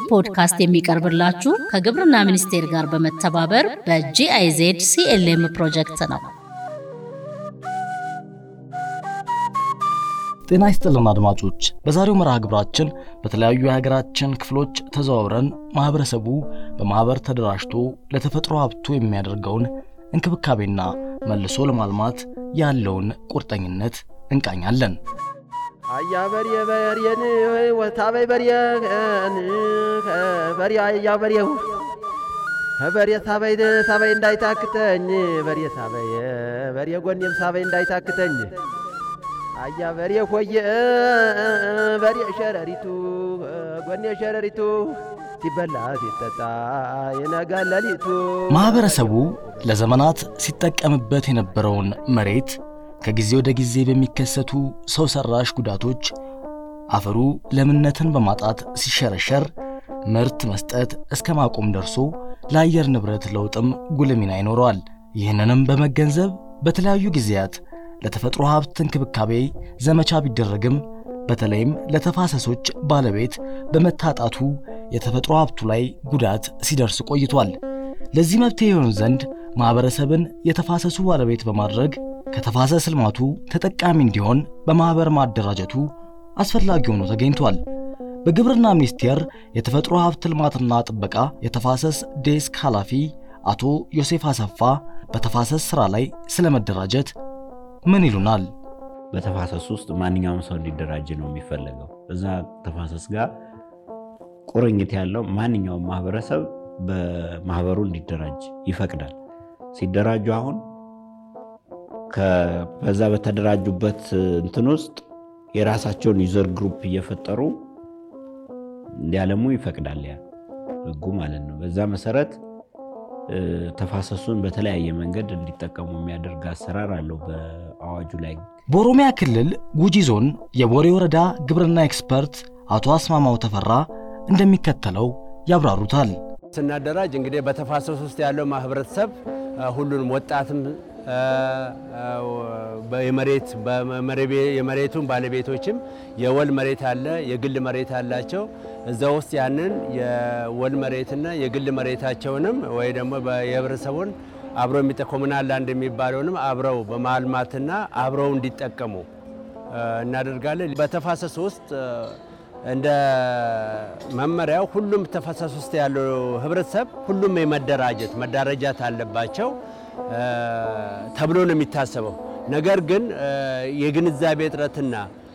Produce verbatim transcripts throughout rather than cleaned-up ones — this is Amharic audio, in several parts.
ፖድካስት የሚቀርብላችሁ ከግብርና ሚኒስቴር ጋር በመተባበር በጂአይዜድ ሲኤልኤም ፕሮጀክት ነው። ጤና ይስጥልን አድማጮች፣ በዛሬው መርሃ ግብራችን በተለያዩ የሀገራችን ክፍሎች ተዘዋውረን ማህበረሰቡ በማህበር ተደራጅቶ ለተፈጥሮ ሀብቱ የሚያደርገውን እንክብካቤና መልሶ ለማልማት ያለውን ቁርጠኝነት እንቃኛለን። አያበር የበሪየን ወታበይ በሪየን በሪያ ያበሪው በሪያ ሳበይ ሳበይ እንዳይታክተኝ በሪያ ሳበይ በሪያ ጎንም ሳበይ እንዳይታክተኝ አያ በሪያ ኮየ በሪያ ሸረሪቱ ጎኔ ሸረሪቱ ሲበላ ሲጠጣ የነጋለሊቱ ማህበረሰቡ ለዘመናት ሲጠቀምበት የነበረውን መሬት ከጊዜ ወደ ጊዜ በሚከሰቱ ሰው ሰራሽ ጉዳቶች አፈሩ ለምነትን በማጣት ሲሸረሸር ምርት መስጠት እስከ ማቆም ደርሶ ለአየር ንብረት ለውጥም ጉልህ ሚና ይኖረዋል። ይህንንም በመገንዘብ በተለያዩ ጊዜያት ለተፈጥሮ ሀብት እንክብካቤ ዘመቻ ቢደረግም በተለይም ለተፋሰሶች ባለቤት በመታጣቱ የተፈጥሮ ሀብቱ ላይ ጉዳት ሲደርስ ቆይቷል። ለዚህ መፍትሄ ይሆን ዘንድ ማህበረሰብን የተፋሰሱ ባለቤት በማድረግ ከተፋሰስ ልማቱ ተጠቃሚ እንዲሆን በማህበር ማደራጀቱ አስፈላጊ ሆኖ ተገኝቷል። በግብርና ሚኒስቴር የተፈጥሮ ሀብት ልማትና ጥበቃ የተፋሰስ ዴስክ ኃላፊ አቶ ዮሴፍ አሰፋ በተፋሰስ ስራ ላይ ስለመደራጀት ምን ይሉናል? በተፋሰስ ውስጥ ማንኛውም ሰው እንዲደራጅ ነው የሚፈልገው። እዛ ተፋሰስ ጋር ቁርኝት ያለው ማንኛውም ማህበረሰብ በማህበሩ እንዲደራጅ ይፈቅዳል። ሲደራጁ አሁን ከበዛ በተደራጁበት እንትን ውስጥ የራሳቸውን ዩዘር ግሩፕ እየፈጠሩ እንዲያለሙ ይፈቅዳል ያ ህጉ ማለት ነው። በዛ መሰረት ተፋሰሱን በተለያየ መንገድ እንዲጠቀሙ የሚያደርግ አሰራር አለው በአዋጁ ላይ። በኦሮሚያ ክልል ጉጂ ዞን የቦሬ ወረዳ ግብርና ኤክስፐርት አቶ አስማማው ተፈራ እንደሚከተለው ያብራሩታል። ስናደራጅ እንግዲህ በተፋሰስ ውስጥ ያለው ማህበረሰብ ሁሉንም ወጣትም በመሬት በመሬቤ የመሬቱን ባለቤቶችም የወል መሬት አለ የግል መሬት አላቸው። እዛ ውስጥ ያንን የወል መሬትና የግል መሬታቸውንም ወይ ደግሞ በየህብረተሰቡን አብረው የሚጠቀሙናል ላንድ የሚባለውንም አብረው በማልማትና አብረው እንዲጠቀሙ እናደርጋለን። በተፋሰስ ውስጥ እንደ መመሪያው ሁሉም ተፋሰስ ውስጥ ያለው ህብረተሰብ ሁሉም የመደራጀት መደራጀት አለባቸው ተብሎ ነው የሚታሰበው። ነገር ግን የግንዛቤ እጥረትና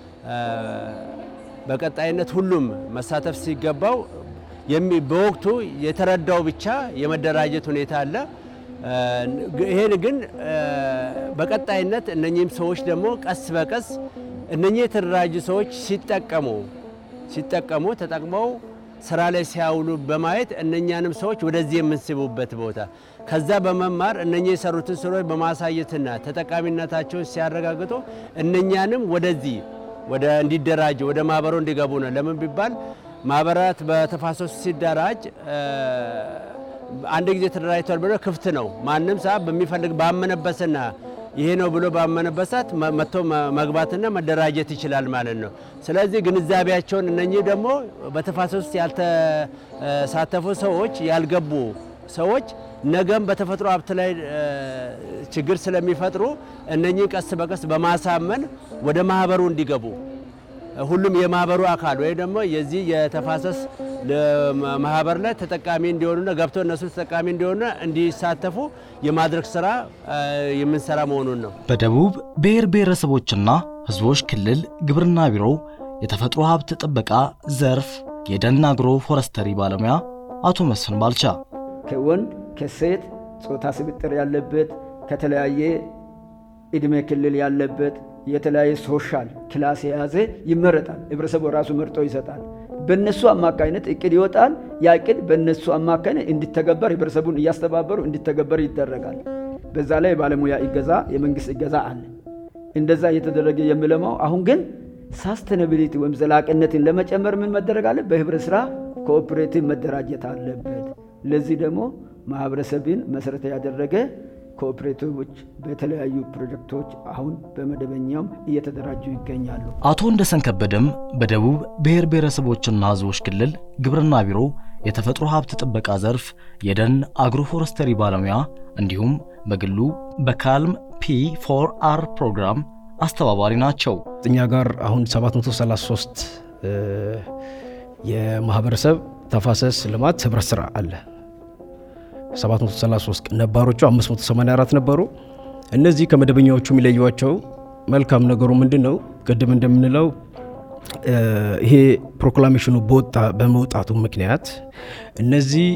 በቀጣይነት ሁሉም መሳተፍ ሲገባው በወቅቱ የተረዳው ብቻ የመደራጀት ሁኔታ አለ። ይሄን ግን በቀጣይነት እነኚህም ሰዎች ደግሞ ቀስ በቀስ እነኚህ የተደራጁ ሰዎች ሲጠቀሙ ሲጠቀሙ ተጠቅመው ስራ ላይ ሲያውሉ በማየት እነኛንም ሰዎች ወደዚህ የምንስቡበት ቦታ ከዛ በመማር እነኚህ የሰሩትን ስራዎች በማሳየትና ተጠቃሚነታቸውን ሲያረጋግጡ እነኛንም ወደዚህ ወደ እንዲደራጁ ወደ ማህበሩ እንዲገቡ ነው። ለምን ቢባል ማህበራት በተፋሰሱ ሲደራጅ አንድ ጊዜ ተደራጅቷል ብሎ ክፍት ነው። ማንም ሰው በሚፈልግ ባመነበትና ይሄ ነው ብሎ ባመነበሳት መጥቶ መግባትና መደራጀት ይችላል ማለት ነው። ስለዚህ ግንዛቤያቸውን እነኚህ ደግሞ በተፋሰሱ ያልተሳተፉ ሰዎች ያልገቡ ሰዎች ነገም በተፈጥሮ ሀብት ላይ ችግር ስለሚፈጥሩ እነኚህ ቀስ በቀስ በማሳመን ወደ ማህበሩ እንዲገቡ ሁሉም የማህበሩ አካል ወይ ደግሞ የዚህ የተፋሰስ ማህበር ላይ ተጠቃሚ እንዲሆኑና ገብቶ እነሱ ተጠቃሚ እንዲሆኑ እንዲሳተፉ የማድረግ ስራ የምንሰራ መሆኑን ነው። በደቡብ ብሔር ብሔረሰቦችና ህዝቦች ክልል ግብርና ቢሮ የተፈጥሮ ሀብት ጥበቃ ዘርፍ የደን አግሮ ፎረስተሪ ባለሙያ አቶ መስፍን ባልቻ ከወንድ ከሴት ጾታ ስብጥር ያለበት ከተለያየ እድሜ ክልል ያለበት የተለያየ ሶሻል ክላስ የያዘ ይመረጣል። ህብረተሰቡ ራሱ መርጦ ይሰጣል። በእነሱ አማካይነት እቅድ ይወጣል። ያ እቅድ በእነሱ አማካይነት እንዲተገበር ህብረተሰቡን እያስተባበሩ እንዲተገበር ይደረጋል። በዛ ላይ ባለሙያ ይገዛ የመንግስት ይገዛ አለ። እንደዛ እየተደረገ የሚለማው አሁን ግን ሳስቴናቢሊቲ ወይም ዘላቂነትን ለመጨመር ምን መደረግ አለ? በህብረት ስራ ኮኦፕሬቲቭ መደራጀት አለበት። ለዚህ ደግሞ ማህበረሰብን መሰረት ያደረገ ኮኦፕሬቲቮች በተለያዩ ፕሮጀክቶች አሁን በመደበኛው እየተደራጁ ይገኛሉ። አቶ እንደሰን ከበደም በደቡብ ብሔር ብሔረሰቦችና ሕዝቦች ክልል ግብርና ቢሮ የተፈጥሮ ሀብት ጥበቃ ዘርፍ የደን አግሮፎረስተሪ ባለሙያ እንዲሁም በግሉ በካልም ፒ ፎር አር ፕሮግራም አስተባባሪ ናቸው። እኛ ጋር አሁን ሰባት መቶ ሰላሳ ሶስት የማህበረሰብ ተፋሰስ ልማት ህብረት ስራ አለ። ሰባት መቶ ሰላሳ ሶስት ነባሮቹ አምስት መቶ ሰማንያ አራት ነበሩ። እነዚህ ከመደበኛዎቹ የሚለዩዋቸው መልካም ነገሩ ምንድነው? ቅድም እንደምንለው ይሄ ፕሮክላሜሽኑ በወጣ በመውጣቱ ምክንያት እነዚህ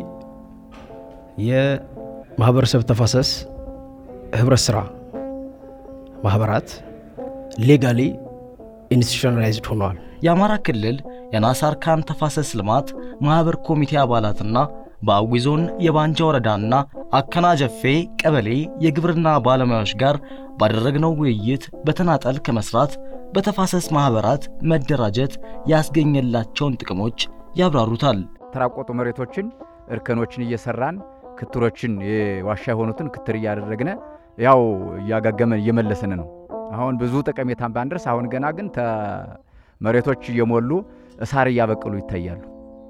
የማህበረሰብ ተፋሰስ ህብረት ስራ ማህበራት ሌጋሊ ኢንስቲቱሽናላይዝድ ሆነዋል። የአማራ ክልል የናሳር ካን ተፋሰስ ልማት ማህበር ኮሚቴ አባላትና በአዊ ዞን የባንጃ ወረዳና አከናጀፌ ቀበሌ የግብርና ባለሙያዎች ጋር ባደረግነው ውይይት በተናጠል ከመስራት በተፋሰስ ማህበራት መደራጀት ያስገኘላቸውን ጥቅሞች ያብራሩታል። ተራቆቱ መሬቶችን እርከኖችን እየሰራን ክትሮችን የዋሻ የሆኑትን ክትር እያደረግነ ያው ያጋገመን እየመለሰን ነው። አሁን ብዙ ጠቀሜታን ባንደርስ አሁን ገና ግን መሬቶች እየሞሉ እሳር እያበቀሉ ይታያሉ።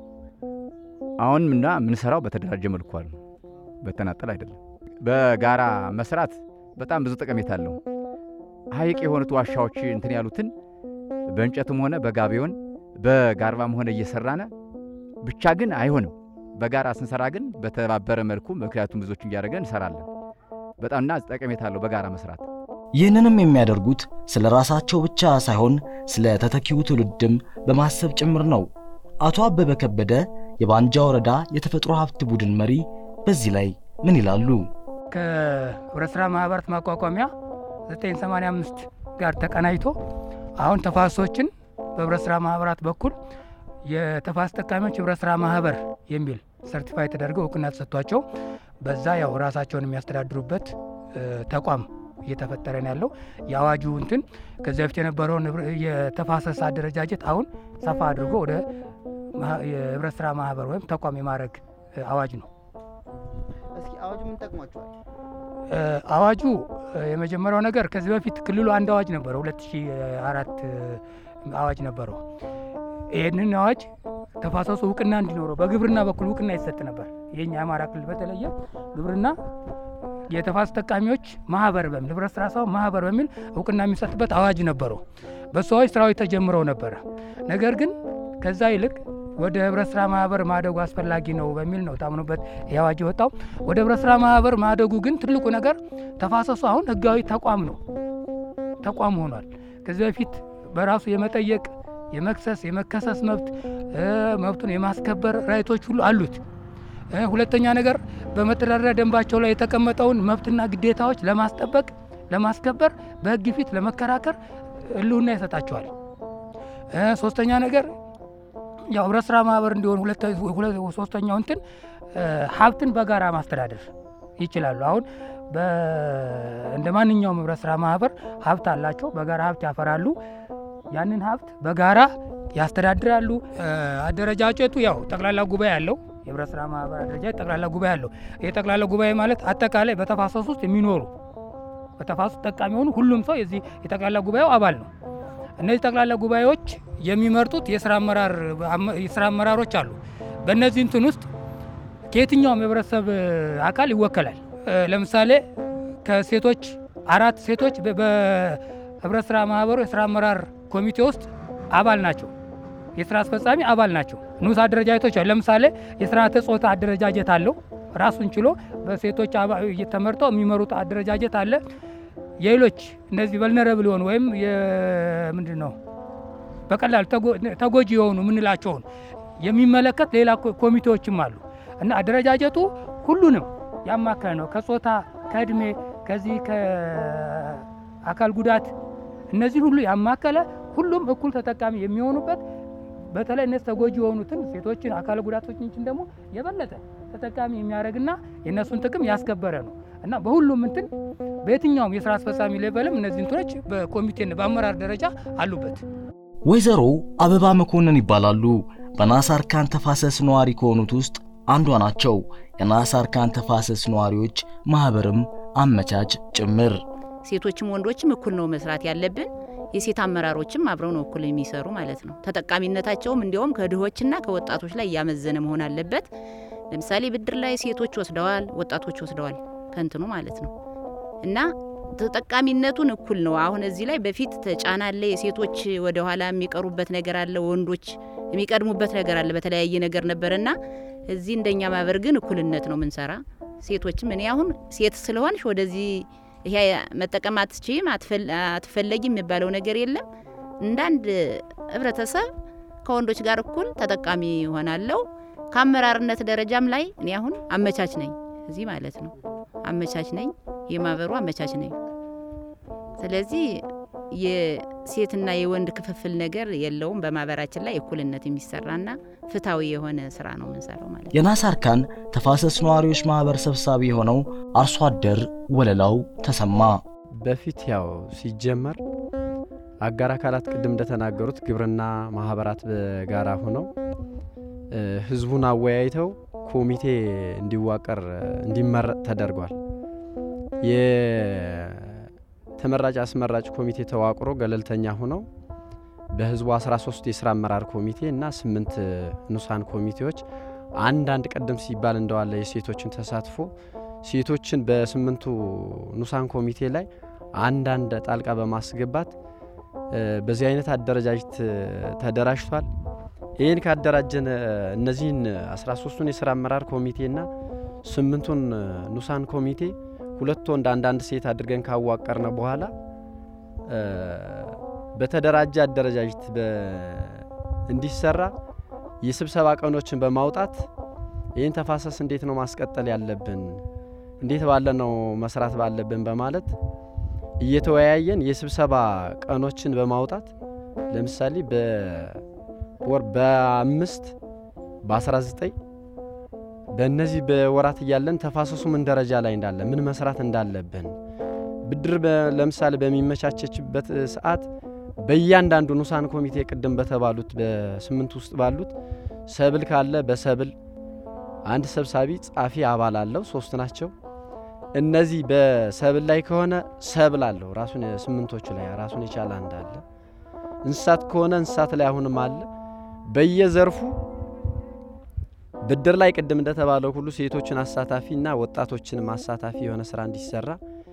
አሁንና ምን ሰራው በተደራጀ መልኩ አለ፣ በተናጠል አይደለም። በጋራ መስራት በጣም ብዙ ጠቀሜታ አለው። ሀይቅ የሆኑት ዋሻዎች እንትን ያሉትን በእንጨትም ሆነ በጋቢውን በጋርባም ሆነ እየሰራነ ብቻ ግን አይሆንም። በጋራ ስንሰራ ግን በተባበረ መልኩ ምክንያቱም ብዙዎች እንዲያደርገን እንሰራለን። በጣምና ጠቀሜታ አለው በጋራ መስራት። ይህንንም የሚያደርጉት ስለ ራሳቸው ብቻ ሳይሆን ስለ ተተኪው ትውልድም በማሰብ ጭምር ነው። አቶ አበበ ከበደ የባንጃ ወረዳ የተፈጥሮ ሀብት ቡድን መሪ በዚህ ላይ ምን ይላሉ? ከህብረት ስራ ማህበራት ማቋቋሚያ ዘጠኝ ሰማንያ አምስት ጋር ተቀናይቶ አሁን ተፋሰሶችን በህብረት ስራ ማህበራት በኩል የተፋሰስ ተጠቃሚዎች ህብረት ስራ ማህበር የሚል ሰርቲፋይ ተደርገው እውቅና ተሰጥቷቸው በዛ ያው ራሳቸውን የሚያስተዳድሩበት ተቋም እየተፈጠረ ነው ያለው። የአዋጁ እንትን ከዚህ በፊት የነበረውን የተፋሰስ አደረጃጀት አሁን ሰፋ አድርጎ ወደ የህብረት ስራ ማህበር ወይም ተቋም የማድረግ አዋጅ ነው። እስኪ አዋጁ ምን ጠቅሟቸዋል? አዋጁ የመጀመሪያው ነገር ከዚህ በፊት ክልሉ አንድ አዋጅ ነበረው፣ ሁለት ሺህ አራት አዋጅ ነበረው። ይህንን አዋጅ ተፋሰሱ እውቅና እንዲኖረው በግብርና በኩል እውቅና ይሰጥ ነበር። የኛ አማራ ክልል በተለየ ግብርና የተፋሰስ ተጠቃሚዎች ማህበር በሚል ህብረት ስራ ሰው ማህበር በሚል እውቅና የሚሰጥበት አዋጅ ነበረው። በሰዎች ስራዎች ተጀምረው ነበር። ነገር ግን ከዛ ይልቅ ወደ ህብረት ስራ ማህበር ማደጉ አስፈላጊ ነው በሚል ነው ታምኖበት ያዋጅ ወጣው። ወደ ህብረት ስራ ማህበር ማደጉ ግን ትልቁ ነገር ተፋሰሱ አሁን ህጋዊ ተቋም ነው፣ ተቋም ሆኗል። ከዚህ በፊት በራሱ የመጠየቅ የመክሰስ የመከሰስ መብት መብቱን የማስከበር ራይቶች ሁሉ አሉት። ሁለተኛ ነገር በመተዳደሪያ ደንባቸው ላይ የተቀመጠውን መብትና ግዴታዎች ለማስጠበቅ ለማስከበር በህግ ፊት ለመከራከር ህልውና ይሰጣቸዋል። ሶስተኛ ነገር ያው ህብረት ስራ ማህበር እንዲሆን ሁለት ሶስተኛው እንትን ሀብትን በጋራ ማስተዳደር ይችላሉ። አሁን እንደማንኛውም ህብረት ስራ ማህበር ሀብት አላቸው፣ በጋራ ሀብት ያፈራሉ። ያንን ሀብት በጋራ ያስተዳድራሉ። አደረጃጀቱ ያው ጠቅላላ ጉባኤ ያለው የህብረት ስራ ማህበር አደረጃጀት ጠቅላላ ጉባኤ ያለው። ይሄ ጠቅላላ ጉባኤ ማለት አጠቃላይ በተፋሰሱ ውስጥ የሚኖሩ በተፋሰሱ ተጠቃሚ ሆኑ ሁሉም ሰው የዚህ የጠቅላላ ጉባኤው አባል ነው። እነዚህ ጠቅላላ ጉባኤዎች የሚመርጡት የሥራ አመራር የሥራ አመራሮች አሉ። በእነዚህ እንትን ውስጥ ከየትኛውም የህብረተሰብ አካል ይወከላል። ለምሳሌ ከሴቶች አራት ሴቶች በህብረት ስራ ማህበሩ የሥራ አመራር ኮሚቴ ውስጥ አባል ናቸው። የሥራ አስፈጻሚ አባል ናቸው። ንዑስ አደረጃጀቶች አሉ። ለምሳሌ የሥርዓተ ጾታ አደረጃጀት አለው ራሱን ችሎ በሴቶች ተመርጠው የሚመሩት አደረጃጀት አለ። የሌሎች እነዚህ ቨልነረብል የሆኑ ወይም ምንድነው በቀላል ተጎጂ የሆኑ ምንላቸውን የሚመለከት ሌላ ኮሚቴዎችም አሉ እና አደረጃጀቱ ሁሉንም ያማከለ ነው። ከጾታ ከእድሜ ከዚህ ከአካል ጉዳት እነዚህ ሁሉ ያማከለ ሁሉም እኩል ተጠቃሚ የሚሆኑበት በተለይ እነዚህ ተጎጂ የሆኑትን ሴቶችን አካል ጉዳቶችን ደግሞ የበለጠ ተጠቃሚ የሚያደርግና የነሱን ጥቅም ያስከበረ ነው እና በሁሉም እንትን በየትኛውም የሥራ አስፈጻሚ ሌቨልም እነዚህ እንትኖች በኮሚቴና በአመራር ደረጃ አሉበት። ወይዘሮ አበባ መኮንን ይባላሉ። በናሳር ካን ተፋሰስ ነዋሪ ከሆኑት ውስጥ አንዷ ናቸው። የናሳር ካን ተፋሰስ ነዋሪዎች ማህበርም አመቻች ጭምር። ሴቶችም ወንዶችም እኩል ነው መስራት ያለብን። የሴት አመራሮችም አብረው ነው እኩል የሚሰሩ ማለት ነው። ተጠቃሚነታቸውም እንዲያውም ከድሆችና ከወጣቶች ላይ ያመዘነ መሆን አለበት። ለምሳሌ ብድር ላይ ሴቶች ወስደዋል፣ ወጣቶች ወስደዋል ከንትኑ ማለት ነው። እና ተጠቃሚነቱን እኩል ነው። አሁን እዚህ ላይ በፊት ተጫና አለ፣ የሴቶች ወደ ኋላ የሚቀሩበት ነገር አለ፣ ወንዶች የሚቀድሙበት ነገር አለ፣ በተለያየ ነገር ነበርና እዚህ እንደኛ ማህበር ግን እኩልነት ነው ምንሰራ። ሴቶችም እኔ አሁን ሴት ስለሆንሽ ወደዚህ ይሄ መጠቀም አትችይም አትፈለጊም የሚባለው ነገር የለም። እንዳንድ ህብረተሰብ ከወንዶች ጋር እኩል ተጠቃሚ ሆናለሁ። ከአመራርነት ደረጃም ላይ እኔ አሁን አመቻች ነኝ እዚህ ማለት ነው። አመቻች ነኝ፣ የማህበሩ አመቻች ነኝ። ስለዚህ የሴትና የወንድ ክፍፍል ነገር የለውም። በማህበራችን ላይ እኩልነት የሚሰራና ፍታዊ የሆነ ስራ ነው የምንሰራው ማለት ነው። የናሳርካን ተፋሰስ ነዋሪዎች ማህበር ሰብሳቢ የሆነው አርሶ አደር ወለላው ተሰማ በፊት ያው ሲጀመር አጋር አካላት ቅድም እንደተናገሩት ግብርና ማህበራት በጋራ ሆነው ህዝቡን አወያይተው ኮሚቴ እንዲዋቀር እንዲመረጥ ተደርጓል። የተመራጭ አስመራጭ ኮሚቴ ተዋቅሮ ገለልተኛ ሆነው በህዝቡ አስራ ሶስት የሥራ አመራር ኮሚቴ እና ስምንት ንኡሳን ኮሚቴዎች አንድ አንድ ቀደም ሲባል እንደዋለ የሴቶችን ተሳትፎ ሴቶችን በስምንቱ ንኡሳን ኮሚቴ ላይ አንድ አንድ ጣልቃ በማስገባት በዚህ አይነት አደረጃጀት ተደራጅቷል። ይሄን ካደራጀን እነዚህን አስራ ሶስቱን የሥራ አመራር ኮሚቴና ስምንቱን ንኡሳን ኮሚቴ ሁለት ወንድ አንድ አንድ ሴት አድርገን ካዋቀርነ በኋላ በተደራጀ አደረጃጀት እንዲሰራ የስብሰባ ቀኖችን በማውጣት ይሄን ተፋሰስ እንዴት ነው ማስቀጠል ያለብን፣ እንዴት ባለ ነው መስራት ባለብን በማለት እየተወያየን የስብሰባ ቀኖችን በማውጣት ለምሳሌ በወር በአምስት በ19 በእነዚህ በወራት እያለን ተፋሰሱ ምን ደረጃ ላይ እንዳለ ምን መስራት እንዳለብን ብድር ለምሳሌ በሚመቻቸችበት ሰዓት በእያንዳንዱ ንኡሳን ኮሚቴ ቅድም በተባሉት በስምንት ውስጥ ባሉት ሰብል ካለ በሰብል አንድ ሰብሳቢ ጻፊ አባል አለው፣ ሶስት ናቸው። እነዚህ በሰብል ላይ ከሆነ ሰብል አለው ራሱን ስምንቶቹ ላይ ራሱን የቻለ አንድ አለ። እንስሳት ከሆነ እንስሳት ላይ አሁንም አለ። በየዘርፉ ብድር ላይ ቅድም እንደተባለው ሁሉ ሴቶችን አሳታፊና ወጣቶችን ማሳታፊ የሆነ ስራ እንዲሰራ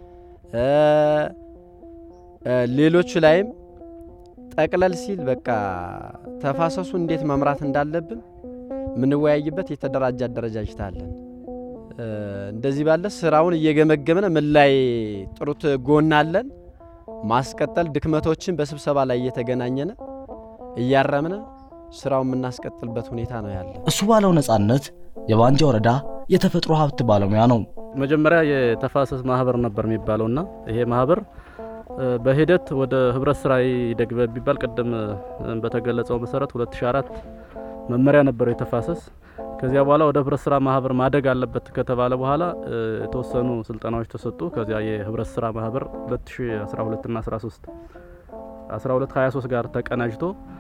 ሌሎች ላይም ጠቅለል ሲል በቃ ተፋሰሱ እንዴት መምራት እንዳለብን ምንወያይበት የተደራጀ አደረጃጀት አለን። እንደዚህ ባለ ስራውን እየገመገመነ ምን ላይ ጥሩት ጎን አለን ማስቀጠል ድክመቶችን በስብሰባ ላይ እየተገናኘነ እያረምነ ስራውን የምናስቀጥልበት ሁኔታ ነው ያለ። እሱ ባለው ነጻነት የባንጃ ወረዳ የተፈጥሮ ሀብት ባለሙያ ነው። መጀመሪያ የተፋሰስ ማህበር ነበር የሚባለውና ይሄ ማህበር በሂደት ወደ ህብረት ስራ ይደግበ ቢባል ቀደም በተገለጸው መሰረት ሁለት ሺህ አራት መመሪያ ነበር የተፋሰስ። ከዚያ በኋላ ወደ ህብረት ስራ ማህበር ማደግ አለበት ከተባለ በኋላ የተወሰኑ ስልጠናዎች ተሰጡ። ከዚያ የህብረት ስራ ማህበር ሁለት ሺህ አስራ ሁለት እና አስራ ሶስት አስራ ሁለት ሀያ ሶስት ጋር ተቀናጅቶ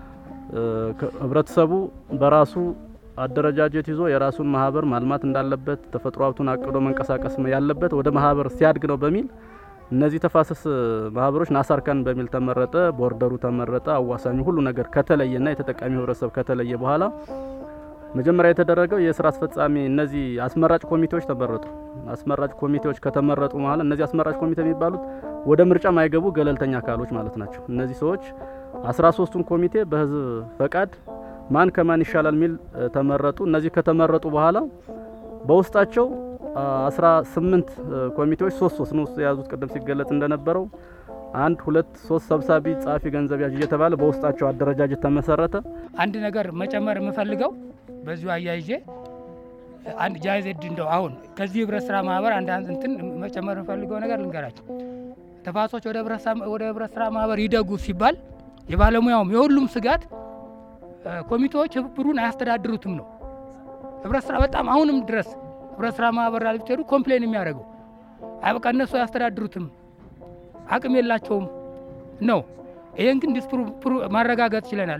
ህብረተሰቡ በራሱ አደረጃጀት ይዞ የራሱን ማህበር ማልማት እንዳለበት ተፈጥሮ ሀብቱን አቅዶ መንቀሳቀስ ያለበት ወደ ማህበር ሲያድግ ነው በሚል እነዚህ ተፋሰስ ማህበሮች ናሳርካን በሚል ተመረጠ። ቦርደሩ ተመረጠ። አዋሳኙ ሁሉ ነገር ከተለየና የተጠቃሚ ህብረተሰብ ከተለየ በኋላ መጀመሪያ የተደረገው የስራ አስፈጻሚ እነዚህ አስመራጭ ኮሚቴዎች ተመረጡ። አስመራጭ ኮሚቴዎች ከተመረጡ በኋላ እነዚህ አስመራጭ ኮሚቴ የሚባሉት ወደ ምርጫ ማይገቡ ገለልተኛ አካሎች ማለት ናቸው። እነዚህ ሰዎች አስራ ሶስቱን ኮሚቴ በህዝብ ፈቃድ ማን ከማን ይሻላል ሚል ተመረጡ። እነዚህ ከተመረጡ በኋላ በውስጣቸው አስራ ስምንት ኮሚቴዎች ሶስት ሶስት ነው ያዙት። ቀደም ሲገለጽ እንደነበረው አንድ ሁለት ሶስት ሰብሳቢ ጻፊ ገንዘብ ያዥ እየተባለ በውስጣቸው አደረጃጀት ተመሰረተ። አንድ ነገር መጨመር የምፈልገው በዚሁ አያይዤ አንድ ጃይዘድ እንደው አሁን ከዚህ ህብረት ስራ ማህበር አንድ አንድ እንትን መጨመር የምፈልገው ነገር ልንገራችሁ። ተፋሶች ወደ ህብረት ስራ ወደ ህብረት ስራ ማህበር ይደጉ ሲባል የባለሙያውም የሁሉም ስጋት ኮሚቴዎች ህብሩን አያስተዳድሩትም ነው። ህብረት ስራ በጣም አሁንም ድረስ ህብረት ስራ ማህበር ላይ ብትሄዱ ኮምፕሌን የሚያደርገው አይበቃ እነሱ አያስተዳድሩትም አቅም የላቸውም ነው። ይሄን ግን ዲስፕሩ ማረጋጋጥ ይችላል።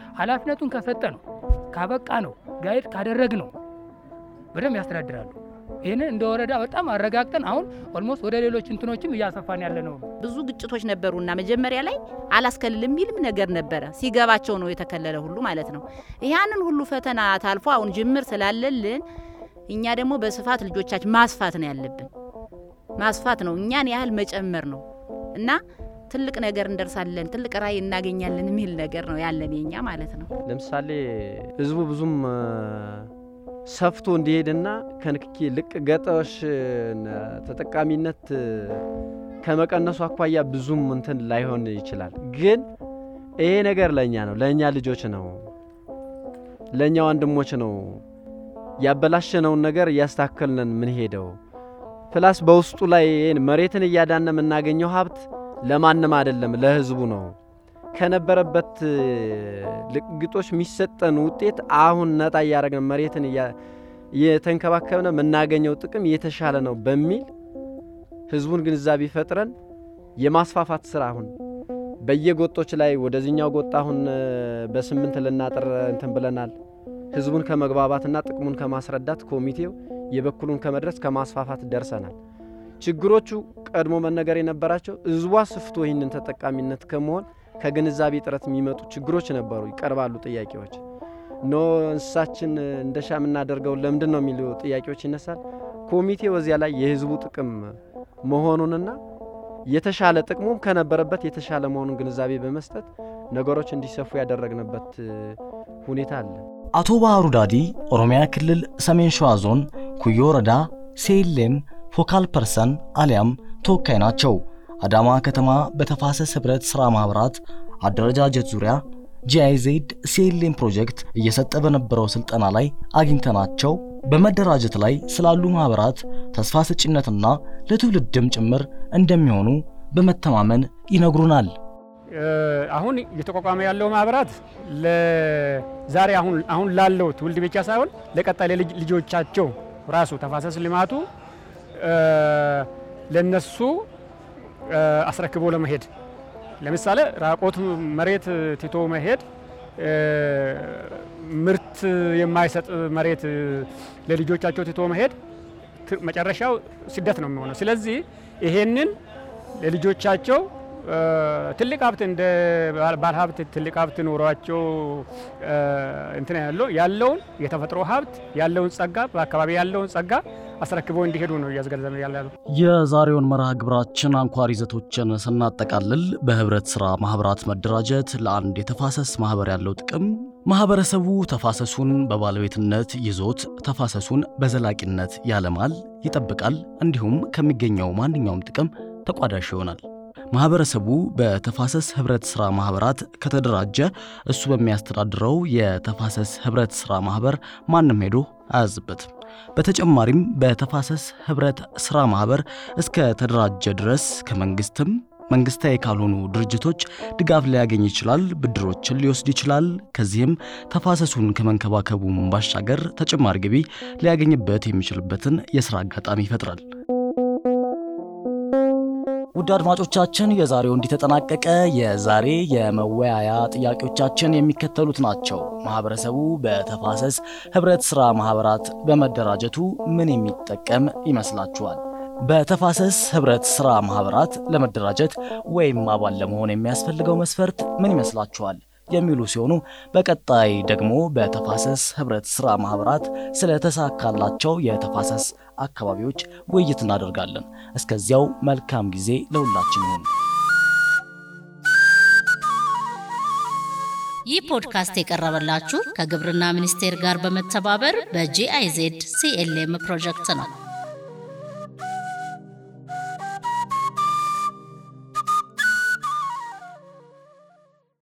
ኃላፊነቱን ከሰጠ ነው ካበቃ ነው ጋይድ ካደረግ ነው በደም ያስተዳድራሉ። ይሄንን እንደ ወረዳ በጣም አረጋግጠን አሁን ኦልሞስት ወደ ሌሎች እንትኖችም እያሰፋን ያለ ነው። ብዙ ግጭቶች ነበሩና መጀመሪያ ላይ አላስከልልም የሚልም ነገር ነበረ። ሲገባቸው ነው የተከለለ ሁሉ ማለት ነው። ያንን ሁሉ ፈተና ታልፎ አሁን ጅምር ስላለልን እኛ ደግሞ በስፋት ልጆቻችን ማስፋት ነው ያለብን። ማስፋት ነው እኛን ያህል መጨመር ነው እና ትልቅ ነገር እንደርሳለን ትልቅ ራይ እናገኛለን የሚል ነገር ነው ያለን የኛ ማለት ነው። ለምሳሌ ህዝቡ ብዙም ሰፍቶ እንዲሄድና ከንክኪ ልቅ ገጠሽ ተጠቃሚነት ከመቀነሱ አኳያ ብዙም እንትን ላይሆን ይችላል። ግን ይሄ ነገር ለኛ ነው ለኛ ልጆች ነው ለኛ ወንድሞች ነው ያበላሸነውን ነገር ያስተካከልን ምን ሄደው ፕላስ በውስጡ ላይ መሬትን እያዳነ የምናገኘው ሀብት ለማንም አይደለም ለህዝቡ ነው። ከነበረበት ልቅግጦች የሚሰጠን ውጤት አሁን ነጣ ያረግን መሬትን የተንከባከበነ የምናገኘው ጥቅም የተሻለ ነው በሚል ህዝቡን ግንዛቤ ፈጥረን የማስፋፋት ስራ አሁን በየጎጦች ላይ ወደዚህኛው ጎጣ አሁን በስምንት ለናጥር እንትን ብለናል። ህዝቡን ከመግባባትና ጥቅሙን ከማስረዳት ኮሚቴው የበኩሉን ከመድረስ ከማስፋፋት ደርሰናል። ችግሮቹ ቀድሞ መነገር የነበራቸው ህዝቡ አስፍቶ ይህንን ተጠቃሚነት ከመሆን ከግንዛቤ ጥረት የሚመጡ ችግሮች ነበሩ። ይቀርባሉ ጥያቄዎች ኖ እንስሳችን እንደሻ ምናደርገው ለምንድን ነው የሚሉ ጥያቄዎች ይነሳል። ኮሚቴው እዚያ ላይ የህዝቡ ጥቅም መሆኑንና የተሻለ ጥቅሙም ከነበረበት የተሻለ መሆኑን ግንዛቤ በመስጠት ነገሮች እንዲሰፉ ያደረግንበት ሁኔታ አለ። አቶ ባህሩ ዳዲ ኦሮሚያ ክልል ሰሜን ሸዋ ዞን ኩዮ ወረዳ ሲኤልኤም ፎካል ፐርሰን አሊያም ተወካይ ናቸው። አዳማ ከተማ በተፋሰስ ህብረት ስራ ማህበራት አደረጃጀት ዙሪያ ጂአይዜድ ሲኤልኤም ፕሮጀክት እየሰጠ በነበረው ስልጠና ላይ አግኝተናቸው በመደራጀት ላይ ስላሉ ማህበራት ተስፋ ሰጪነትና ለትውልድም ጭምር እንደሚሆኑ በመተማመን ይነግሩናል። አሁን እየተቋቋመ ያለው ማህበራት ለዛሬ አሁን አሁን ላለው ትውልድ ብቻ ሳይሆን ለቀጣይ ልጆቻቸው ራሱ ተፋሰስ ልማቱ ለነሱ አስረክቦ ለመሄድ ለምሳሌ ራቆት መሬት ትቶ መሄድ ምርት የማይሰጥ መሬት ለልጆቻቸው ትቶ መሄድ መጨረሻው ስደት ነው የሚሆነው። ስለዚህ ይሄንን ለልጆቻቸው ትልቅ ሀብት እንደ ባለ ሀብት ትልቅ ሀብት ኖሯቸው እንትን ያለው ያለውን የተፈጥሮ ሀብት ያለውን ጸጋ በአካባቢ ያለውን ጸጋ አስረክበው እንዲሄዱ ነው ያስገነዘበ ያለው። የዛሬውን መርሃ ግብራችን አንኳር ይዘቶችን ስናጠቃልል በህብረት ስራ ማህበራት መደራጀት ለአንድ የተፋሰስ ማህበር ያለው ጥቅም ማህበረሰቡ ተፋሰሱን በባለቤትነት ይዞት ተፋሰሱን በዘላቂነት ያለማል፣ ይጠብቃል፣ እንዲሁም ከሚገኘው ማንኛውም ጥቅም ተቋዳሽ ይሆናል። ማህበረሰቡ በተፋሰስ ህብረት ስራ ማህበራት ከተደራጀ እሱ በሚያስተዳድረው የተፋሰስ ህብረት ስራ ማህበር ማንም ሄዶ አያዝበትም። በተጨማሪም በተፋሰስ ህብረት ስራ ማህበር እስከ ተደራጀ ድረስ ከመንግስትም መንግስታዊ ካልሆኑ ድርጅቶች ድጋፍ ሊያገኝ ይችላል፣ ብድሮችን ሊወስድ ይችላል። ከዚህም ተፋሰሱን ከመንከባከቡም ባሻገር ተጨማሪ ገቢ ሊያገኝበት የሚችልበትን የሥራ አጋጣሚ ይፈጥራል። ውድ አድማጮቻችን የዛሬው እንዲተጠናቀቀ የዛሬ የመወያያ ጥያቄዎቻችን የሚከተሉት ናቸው። ማህበረሰቡ በተፋሰስ ህብረት ስራ ማህበራት በመደራጀቱ ምን የሚጠቀም ይመስላችኋል? በተፋሰስ ህብረት ስራ ማህበራት ለመደራጀት ወይም አባል ለመሆን የሚያስፈልገው መስፈርት ምን ይመስላችኋል? የሚሉ ሲሆኑ በቀጣይ ደግሞ በተፋሰስ ህብረት ስራ ማህበራት ስለተሳካላቸው የተፋሰስ አካባቢዎች ውይይት እናደርጋለን። እስከዚያው መልካም ጊዜ ለሁላችን ይሁን። ይህ ፖድካስት የቀረበላችሁ ከግብርና ሚኒስቴር ጋር በመተባበር በጂአይዜድ ሲኤልኤም ፕሮጀክት ነው።